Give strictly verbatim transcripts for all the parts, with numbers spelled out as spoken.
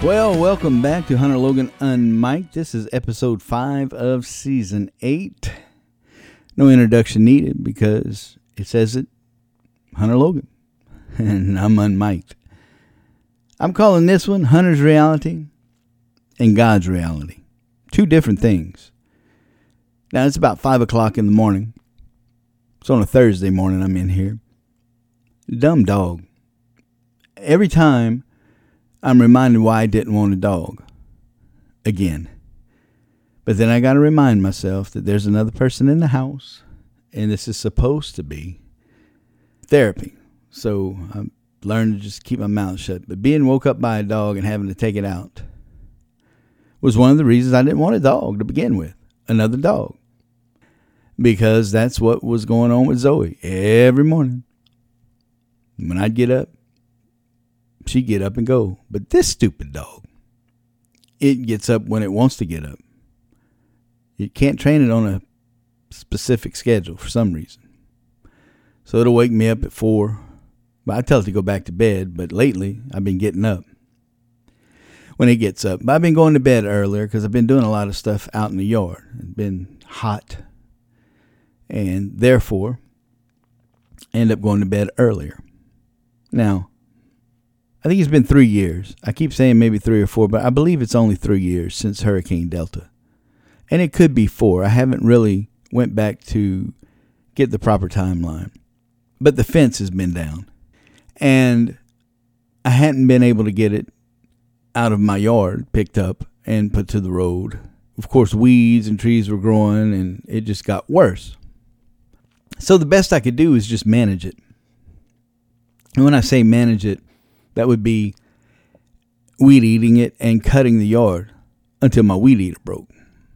Well, welcome back to Hunter Logan Unmiked. This is episode five of season eight. No introduction needed because it says it, Hunter Logan, and I'm unmiked. I'm calling this one Hunter's Reality and God's Reality. Two different things. Now, it's about five o'clock in the morning. It's on a Thursday morning I'm in here. Dumb dog. Every time I'm reminded why I didn't want a dog. Again. But then I got to remind myself that there's another person in the house, and this is supposed to be therapy. So I've learned to just keep my mouth shut. But being woke up by a dog and having to take it out was one of the reasons I didn't want a dog to begin with. Another dog. Because that's what was going on with Zoe every morning. When I'd get up, she'd get up and go. But this stupid dog, it gets up when it wants to get up. You can't train it on a specific schedule for some reason. So it'll wake me up at four. But I tell it to go back to bed. But lately, I've been getting up when it gets up. But I've been going to bed earlier because I've been doing a lot of stuff out in the yard. It's been hot. And therefore, I end up going to bed earlier. Now, I think it's been three years. I keep saying maybe three or four, but I believe it's only three years since Hurricane Delta. And it could be four. I haven't really went back to get the proper timeline. But the fence has been down. And I hadn't been able to get it out of my yard, picked up, and put to the road. Of course, weeds and trees were growing, and it just got worse. So the best I could do is just manage it. And when I say manage it, that would be weed eating it and cutting the yard until my weed eater broke.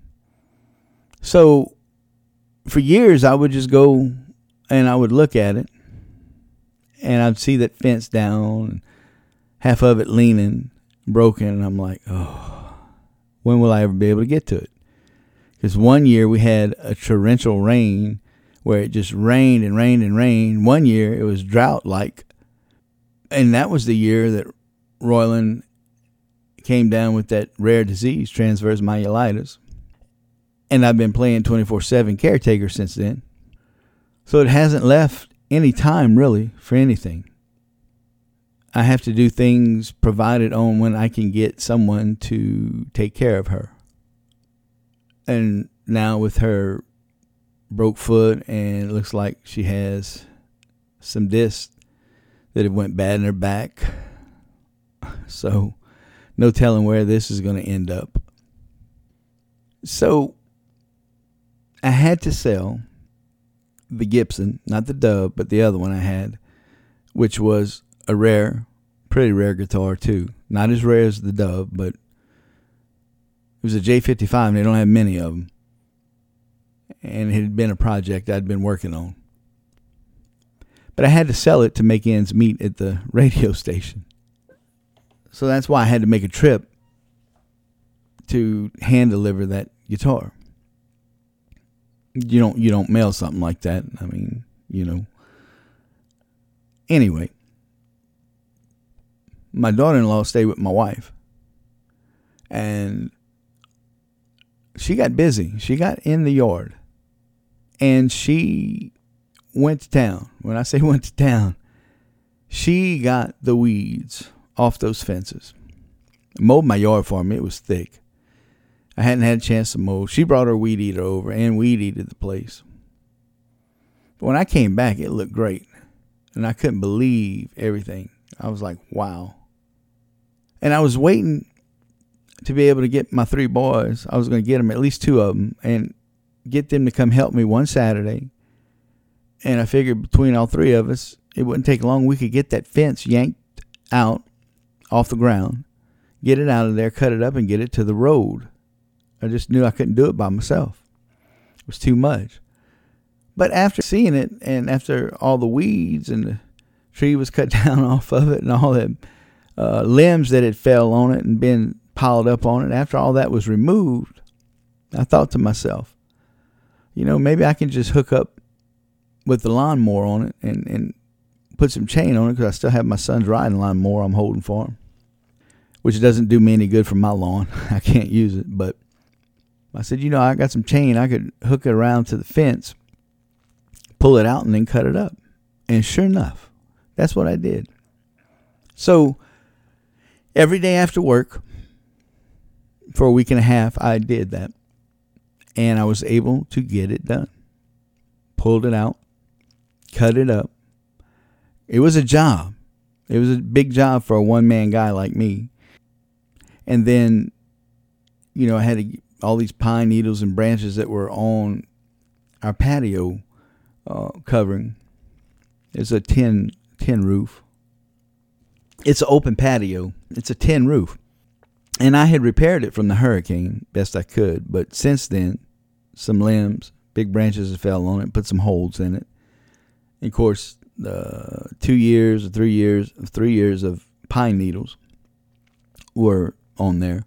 So for years, I would just go and I would look at it and I'd see that fence down, half of it leaning, broken. And I'm like, oh, when will I ever be able to get to it? Because one year we had a torrential rain where it just rained and rained and rained. One year it was drought-like. And that was the year that Royland came down with that rare disease, transverse myelitis. And I've been playing twenty-four seven caretaker since then. So it hasn't left any time, really, for anything. I have to do things provided on when I can get someone to take care of her. And now with her broke foot, and it looks like she has some discs that have went bad in her back. So no telling where this is going to end up. So I had to sell the Gibson, not the Dove, but the other one I had, which was a rare, pretty rare guitar too. Not as rare as the Dove, but it was a J fifty-five, and they don't have many of them. And it had been a project I'd been working on. But I had to sell it to make ends meet at the radio station. So that's why I had to make a trip to hand deliver that guitar. You don't you don't mail something like that. I mean, you know. Anyway, my daughter-in-law stayed with my wife. And she got busy. She got in the yard. And she went to town. When I say went to town, she got the weeds off those fences. Mowed my yard for me. It was thick. I hadn't had a chance to mow. She brought her weed eater over and weed eated the place. But when I came back, it looked great. And I couldn't believe everything. I was like, wow. And I was waiting to be able to get my three boys. I was going to get them, at least two of them, and get them to come help me one Saturday. And I figured between all three of us, it wouldn't take long. We could get that fence yanked out off the ground, get it out of there, cut it up, and get it to the road. I just knew I couldn't do it by myself. It was too much. But after seeing it, and after all the weeds and the tree was cut down off of it, and all the uh, limbs that had fell on it and been piled up on it, after all that was removed, I thought to myself, you know, maybe I can just hook up with the lawnmower on it and, and put some chain on it, because I still have my son's riding lawnmower I'm holding for him. which doesn't do me any good for my lawn. I can't use it. But I said, you know, I got some chain. I could hook it around to the fence, pull it out, and then cut it up. And sure enough, that's what I did. So every day after work, for a week and a half, I did that. And I was able to get it done. Pulled it out, cut it up. It was a job. It was a big job for a one-man guy like me. And then, you know, I had to get all these pine needles and branches that were on our patio uh, covering. It's a tin tin roof. It's an open patio. It's a tin roof. And I had repaired it from the hurricane best I could. But since then, some limbs, big branches that fell on it, put some holes in it. And of course, uh, two years or three years, three years of pine needles were on there.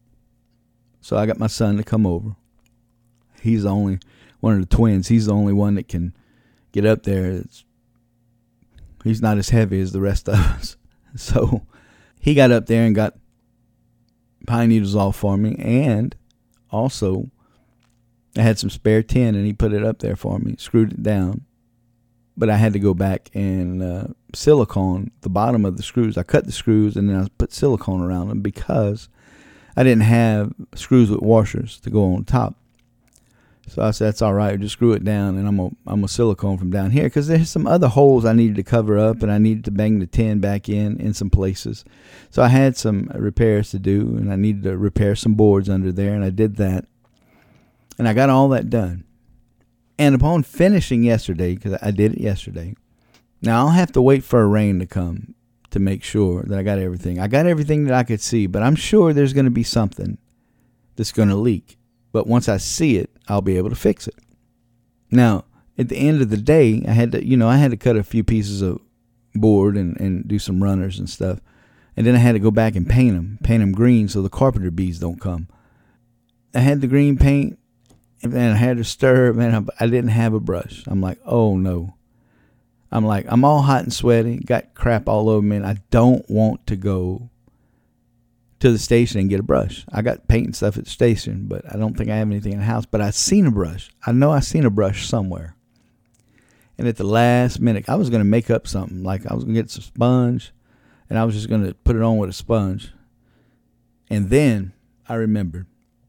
So I got my son to come over. He's the only one of the twins. He's the only one that can get up there. It's, he's not as heavy as the rest of us. So he got up there and got pine needles off for me. And also, I had some spare tin, and he put it up there for me, screwed it down. But I had to go back and uh, silicone the bottom of the screws. I cut the screws, and then I put silicone around them because I didn't have screws with washers to go on top. So I said, that's all right. Just screw it down, and I'm going I'm to silicone from down here because there's some other holes I needed to cover up, and I needed to bang the tin back in in some places. So I had some repairs to do, and I needed to repair some boards under there, and I did that. And I got all that done. And upon finishing yesterday, because I did it yesterday, now I'll have to wait for a rain to come to make sure that I got everything. I got everything that I could see, but I'm sure there's going to be something that's going to leak. But once I see it, I'll be able to fix it. Now, at the end of the day, I had to, you know, I had to cut a few pieces of board and, and do some runners and stuff. And then I had to go back and paint them, paint them green so the carpenter bees don't come. I had the green paint. And then I had to stir, man, I didn't have a brush. I'm like, oh, no. I'm like, I'm all hot and sweaty, got crap all over me, and I don't want to go to the station and get a brush. I got paint and stuff at the station, but I don't think I have anything in the house. But I seen a brush. I know I seen a brush somewhere. And at the last minute, I was going to make up something. Like I was going to get some sponge, and I was just going to put it on with a sponge. And then I remembered.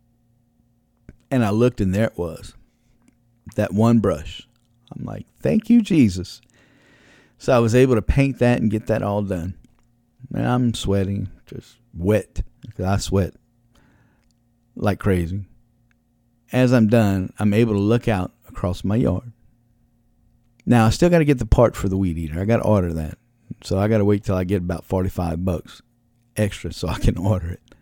And I looked, and there it was, that one brush. I'm like, thank you, Jesus. So I was able to paint that and get that all done. And I'm sweating, just wet, because I sweat like crazy. As I'm done, I'm able to look out across my yard. Now, I still got to get the part for the weed eater. I got to order that. So I got to wait till I get about forty-five bucks extra so I can order it.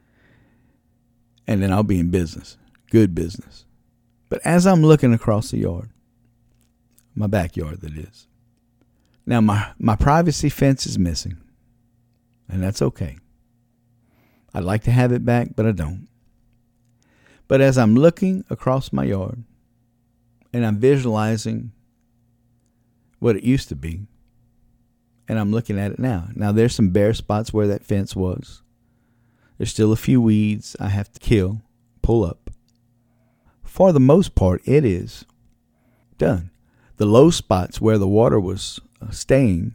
And then I'll be in business. Good business. But as I'm looking across the yard, my backyard that is, now my, my privacy fence is missing. And that's okay. I'd like to have it back, but I don't. But as I'm looking across my yard, and I'm visualizing what it used to be, and I'm looking at it now. Now there's some bare spots where that fence was. There's still a few weeds I have to kill, pull up. For the most part, it is done. The low spots where the water was staying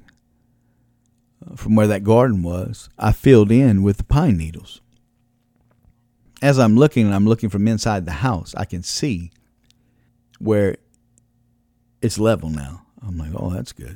from where that garden was, I filled in with the pine needles. As I'm looking, and I'm looking from inside the house, I can see where it's level now. I'm like, oh, that's good.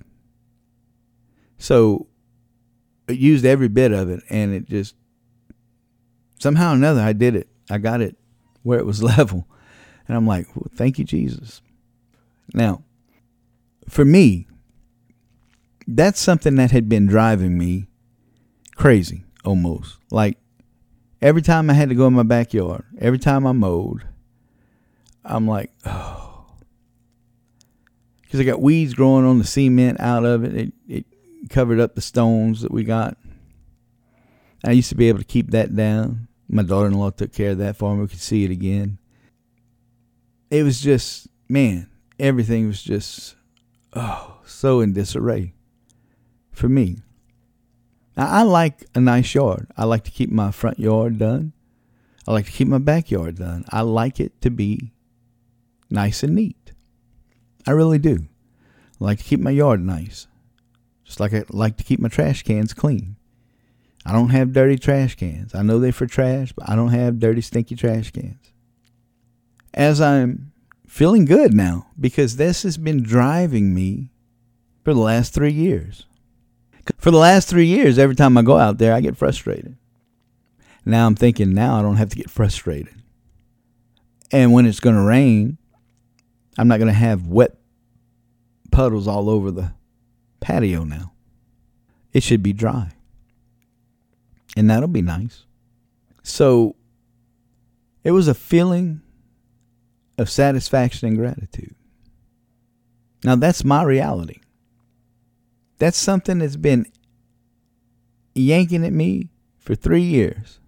So it used every bit of it, and it just, somehow or another, I did it. I got it where it was level. And I'm like, well, thank you, Jesus. Now, for me, that's something that had been driving me crazy almost. Like every time I had to go in my backyard, every time I mowed, I'm like, oh. Because I got weeds growing on the cement out of it. It, it covered up the stones that we got. I used to be able to keep that down. My daughter-in-law took care of that for me. We could see it again. It was just, man, everything was just, oh, so in disarray for me. Now, I like a nice yard. I like to keep my front yard done. I like to keep my backyard done. I like it to be nice and neat. I really do. I like to keep my yard nice. Just like I like to keep my trash cans clean. I don't have dirty trash cans. I know they're for trash, but I don't have dirty, stinky trash cans. As I'm feeling good now, because this has been driving me for the last three years. For the last three years, every time I go out there, I get frustrated. Now I'm thinking, now I don't have to get frustrated. And when it's going to rain, I'm not going to have wet puddles all over the patio now. It should be dry. And that'll be nice. So it was a feeling of satisfaction and gratitude. Now that's my reality. That's something that's been yanking at me for three years.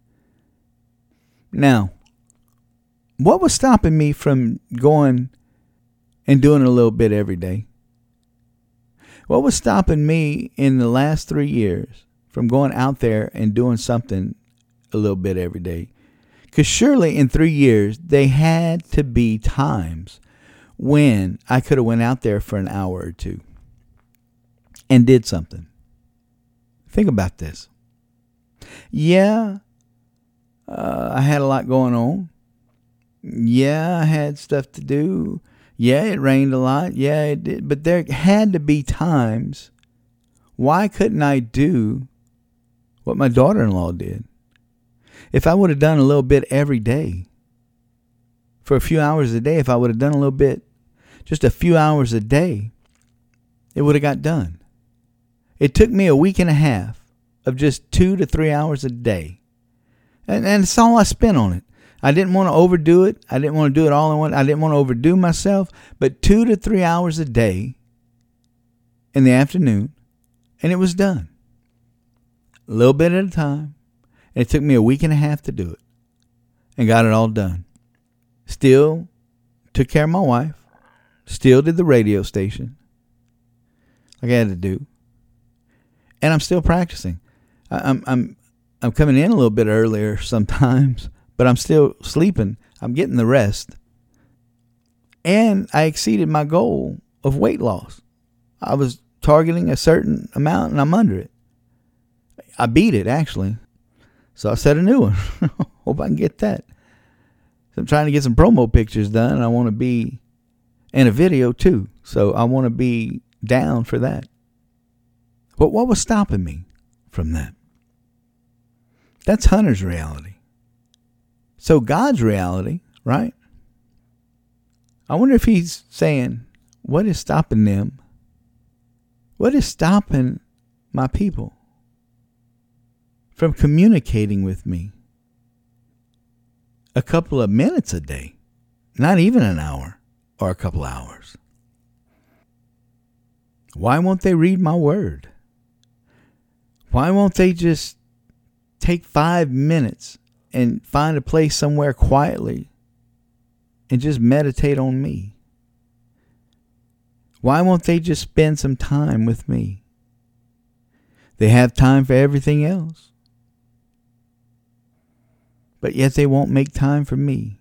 Now, what was stopping me from going and doing a little bit every day? What was stopping me in the last three years from going out there and doing something a little bit every day? Because surely in three years, they had to be times when I could have went out there for an hour or two and did something. Think about this. Yeah, uh, I had a lot going on. Yeah, I had stuff to do. Yeah, it rained a lot. Yeah, it did. But there had to be times. Why couldn't I do what my daughter-in-law did? If I would have done a little bit every day, for a few hours a day, if I would have done a little bit, just a few hours a day, it would have got done. It took me a week and a half of just two to three hours a day. And, and that's all I spent on it. I didn't want to overdo it. I didn't want to do it all in one. I didn't want to overdo myself. But two to three hours a day in the afternoon, and it was done. A little bit at a time. And it took me a week and a half to do it. And got it all done. Still took care of my wife. Still did the radio station like I had to do. And I'm still practicing. I, I'm I'm I'm coming in a little bit earlier sometimes, but I'm still sleeping. I'm getting the rest. And I exceeded my goal of weight loss. I was targeting a certain amount, and I'm under it. I beat it, actually. So I set a new one. Hope I can get that. So I'm trying to get some promo pictures done, and I want to be in a video, too. So I want to be down for that. But what was stopping me from that? That's Hunter's reality. So God's reality, right? I wonder if he's saying, what is stopping them? What is stopping my people from communicating with me a couple of minutes a day? Not even an hour or a couple hours. Why won't they read my word? Why won't they just take five minutes and find a place somewhere quietly and just meditate on me? Why won't they just spend some time with me? They have time for everything else, but yet they won't make time for me.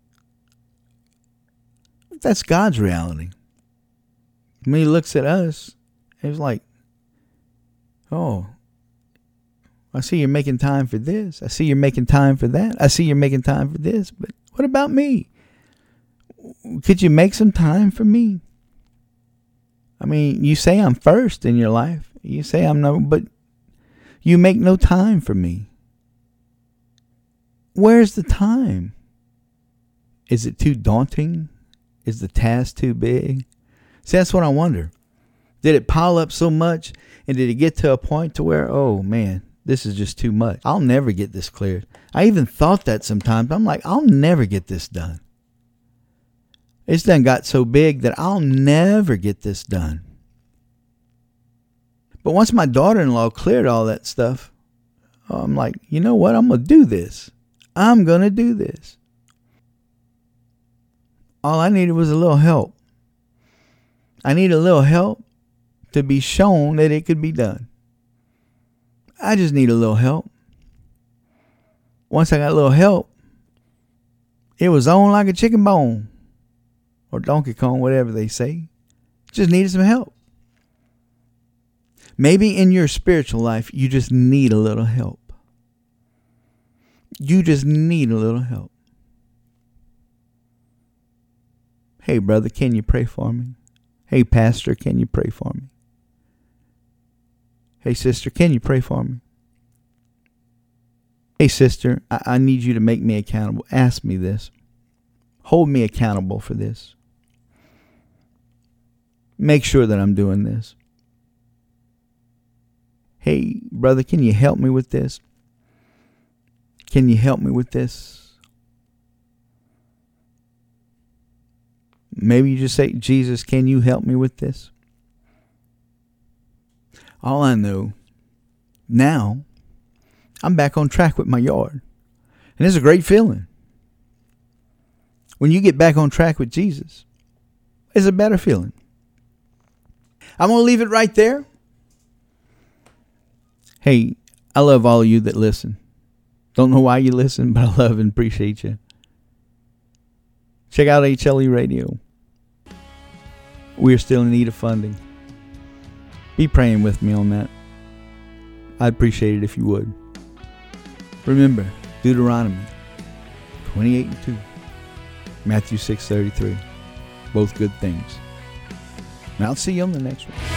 That's God's reality. When he looks at us, he's like, oh, I see you're making time for this. I see you're making time for that. I see you're making time for this. But what about me? Could you make some time for me? I mean, you say I'm first in your life. You say I'm no, but you make no time for me. Where's the time? Is it too daunting? Is the task too big? See, that's what I wonder. Did it pile up so much, and did it get to a point to where, oh man, this is just too much. I'll never get this cleared. I even thought that sometimes. I'm like, I'll never get this done. It's done got so big that I'll never get this done. But once my daughter-in-law cleared all that stuff, I'm like, you know what? I'm going to do this. I'm going to do this. All I needed was a little help. I need a little help to be shown that it could be done. I just need a little help. Once I got a little help, it was on like a chicken bone or Donkey Kong, whatever they say. Just needed some help. Maybe in your spiritual life, you just need a little help. You just need a little help. Hey, brother, can you pray for me? Hey, pastor, can you pray for me? Hey, sister, can you pray for me? Hey, sister, I, I need you to make me accountable. Ask me this. Hold me accountable for this. Make sure that I'm doing this. Hey, brother, can you help me with this? Can you help me with this? Maybe you just say, Jesus, can you help me with this? All I know now, I'm back on track with my yard. And it's a great feeling. When you get back on track with Jesus, it's a better feeling. I'm going to leave it right there. Hey, I love all of you that listen. Don't know why you listen, but I love and appreciate you. Check out H L E Radio. We're still in need of funding. Be praying with me on that. I'd appreciate it if you would. Remember, Deuteronomy twenty-eight and two. Matthew six thirty-three. Both good things. And I'll see you on the next one.